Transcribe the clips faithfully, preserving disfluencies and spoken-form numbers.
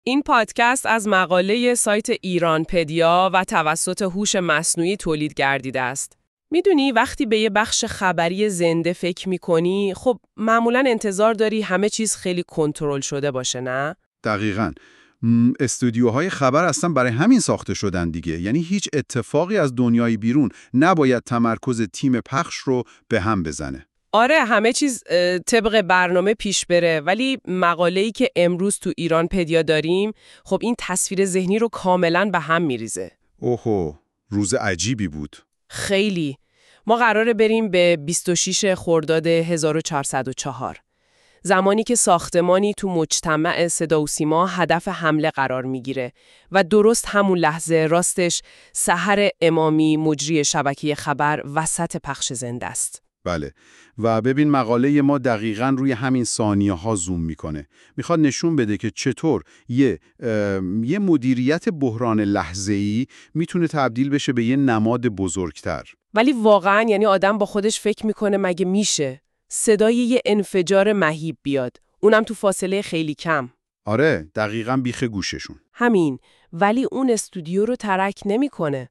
این پادکست از مقاله سایت ایرانپدیا و توسط هوش مصنوعی تولید گردیده است. میدونی وقتی به یه بخش خبری زنده فکر میکنی، خب معمولاً انتظار داری همه چیز خیلی کنترل شده باشه، نه؟ دقیقاً. م، استودیوهای خبر اصلا برای همین ساخته شدن دیگه. یعنی هیچ اتفاقی از دنیای بیرون نباید تمرکز تیم پخش رو به هم بزنه. آره، همه چیز اه، طبق برنامه پیش بره، ولی مقاله‌ای که امروز تو ایرانپدیا داریم، خب این تصویر ذهنی رو کاملاً به هم میریزه. اوهو، روز عجیبی بود. خیلی. ما قراره بریم به بیست و شش خرداد هزار و چهارصد و چهار. زمانی که ساختمانی تو مجتمع صدا و سیما هدف حمله قرار میگیره و درست همون لحظه راستش سحر امامی مجری شبکه خبر وسط پخش زنده است. بله، و ببین مقاله ما دقیقاً روی همین ثانیه ها زوم میکنه. میخواد نشون بده که چطور یه یه مدیریت بحران لحظه‌ای میتونه تبدیل بشه به یه نماد بزرگتر. ولی واقعاً یعنی آدم با خودش فکر میکنه مگه میشه صدای یه انفجار مهیب بیاد، اونم تو فاصله خیلی کم. آره، دقیقاً بیخ گوششون. همین، ولی اون استودیو رو ترک نمیکنه.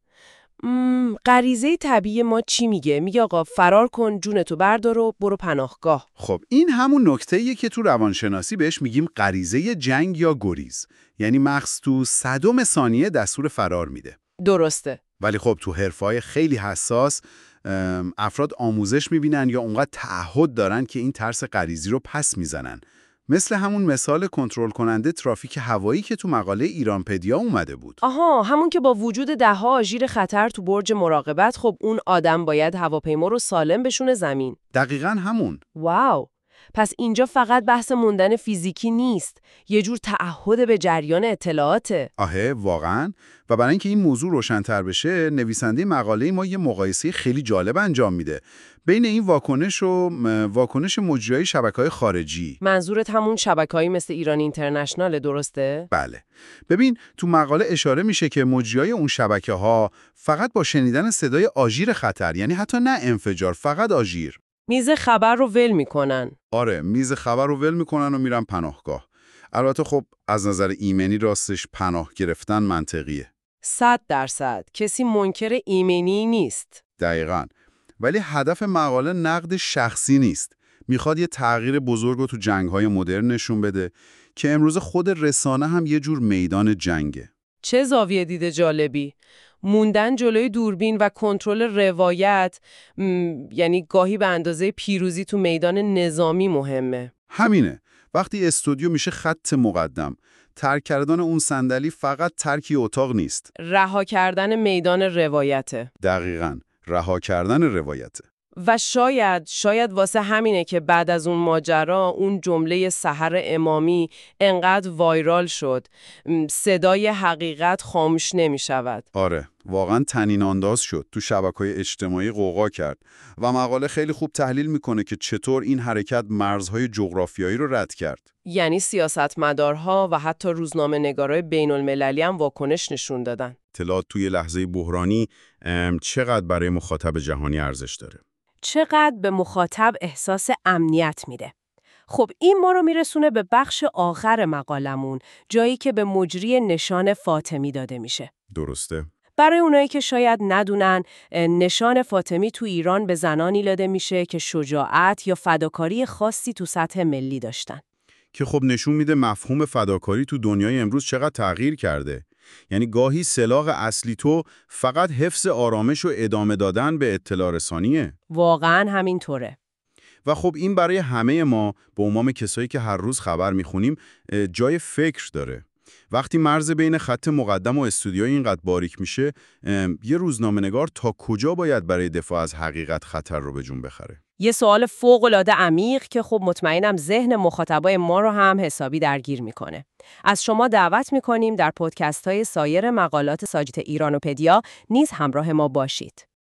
مم، غریزه طبیعی ما چی میگه؟ میگه آقا فرار کن، جونتو بردار و برو پناهگاه. خب این همون نکته‌ایه که تو روانشناسی بهش میگیم غریزه جنگ یا گریز. یعنی مغز تو صدم ثانیه دستور فرار میده. درسته. ولی خب تو حرفای خیلی حساس ام، افراد آموزش میبینن یا اونقدر تعهد دارن که این ترس غریزی رو پس میزنن. مثل همون مثال کنترل کننده ترافیک هوایی که تو مقاله ایرانپدیا اومده بود. آها، همون که با وجود ده‌ها آژیر خطر تو برج مراقبت، خب اون آدم باید هواپیما رو سالم بشونه زمین. دقیقاً همون. واو. پس اینجا فقط بحث موندن فیزیکی نیست، یه جور تعهد به جریان اطلاعاته. آهه، واقعاً. و برای اینکه این موضوع روشن‌تر بشه، نویسنده مقاله ما یه مقایسه خیلی جالب انجام میده بین این واکنش و م، واکنش مجریای شبکه‌های خارجی. منظورت همون شبکه‌ای مثل ایران اینترنشنال، درسته؟ بله. ببین تو مقاله اشاره میشه که مجریای اون شبکه‌ها فقط با شنیدن صدای آژیر خطر، یعنی حتی نه انفجار، فقط آژیر، میز خبر رو ول میکنن. آره، میز خبر رو ول میکنن و میرن پناهگاه. البته خب از نظر ایمنی راستش پناه گرفتن منطقیه. صد درصد. کسی منکر ایمنی نیست. دقیقاً. ولی هدف مقاله نقد شخصی نیست. میخواد یه تغییر بزرگ رو تو جنگ‌های مدرن نشون بده که امروز خود رسانه هم یه جور میدان جنگه. چه زاویه دید جالبی. موندن جلوی دوربین و کنترل روایت، م، یعنی گاهی به اندازه پیروزی تو میدان نظامی مهمه. همینه. وقتی استودیو میشه خط مقدم، ترک کردن اون صندلی فقط ترکی اتاق نیست. رها کردن میدان روایته. دقیقاً، رها کردن روایته. و شاید شاید واسه همینه که بعد از اون ماجرا اون جمله سحر امامی انقدر وایرال شد، م، صدای حقیقت خاموش نمی شود. آره، واقعاً طنین انداز شد، تو شبکه‌های اجتماعی غوغا کرد و مقاله خیلی خوب تحلیل میکنه که چطور این حرکت مرزهای جغرافیایی رو رد کرد. یعنی سیاستمدارها و حتی روزنامه‌نگارای بین‌المللی هم واکنش نشون دادن. اطلاعات توی لحظه بحرانی ام، چقدر برای مخاطب جهانی ارزش داره؟ چقدر به مخاطب احساس امنیت میده. خب این ما رو میرسونه به بخش آخر مقالمون، جایی که به مجری نشان فاطمی داده میشه. درسته. برای اونایی که شاید ندونن، نشان فاطمی تو ایران به زنانی داده میشه که شجاعت یا فداکاری خاصی تو سطح ملی داشتن. که خب نشون میده مفهوم فداکاری تو دنیای امروز چقدر تغییر کرده. یعنی گاهی سلاح اصلی تو فقط حفظ آرامش و ادامه دادن به اطلاع رسانیه. واقعاً همینطوره. و خب این برای همه ما به عنوان کسایی که هر روز خبر میخونیم جای فکر داره. وقتی مرز بین خط مقدم و استودیوی اینقدر باریک میشه، یه روزنامه‌نگار تا کجا باید برای دفاع از حقیقت خطر رو به جون بخره؟ یه سوال فوق‌العاده عمیق که خب مطمئنم ذهن مخاطبای ما رو هم حسابی درگیر میکنه. از شما دعوت میکنیم در پادکست‌های سایر مقالات سایت ایرانپدیا نیز همراه ما باشید.